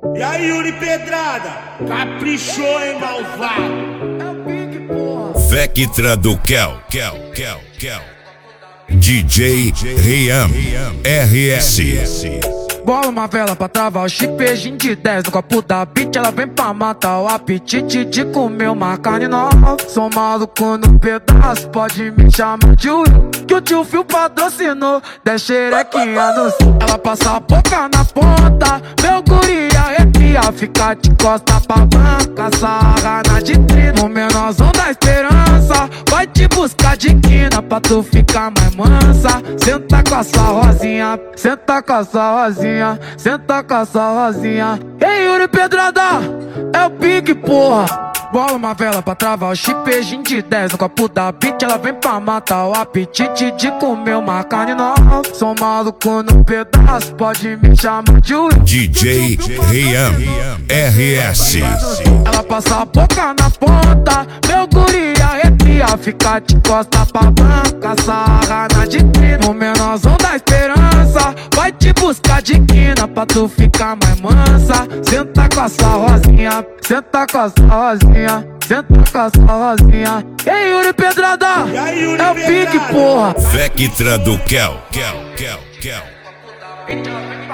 E aí, Yuri Pedrada, caprichou, hein, malvado? Vectra do Kel. DJ Rian RS. Bola uma vela pra travar o chipejinho de 10 no copo da beat. Ela vem pra matar o apetite de comer uma carne nova. Sou maluco no pedaço, pode me chamar de Will, que o tio Phil patrocinou. 10 xerequinha no céu. Ela passa a boca na ponta, meu guri arrepia. Fica de costa pra banca, sarra na vitrine. No menorzão da esperança, vai te buscar de quina pra tu ficar mais mansa. Senta com a sua rosinha, senta com a sua rosinha, senta com a sua rosinha. Ei, Yuri Pedrada, é o pique, porra. Bola uma vela pra travar o chipejinho de 10 no copo da beat. Ela vem pra matar o apetite de comer uma carne nova. Sou maluco no pedaço, pode me chamar de Will, DJ Rian RS. ela passa a boca na ponta, meu guri arrepia. Fica de costa pra banca, sarra na vitrine. No menorzão da esperança, vai te buscar de quina pra tu ficar mais mansa. Senta com a sua rosinha, senta com a sua rosinha, senta com a sua rosinha. Ei, Yuri Pedrada, é o pique, porra. Vectra do Kel.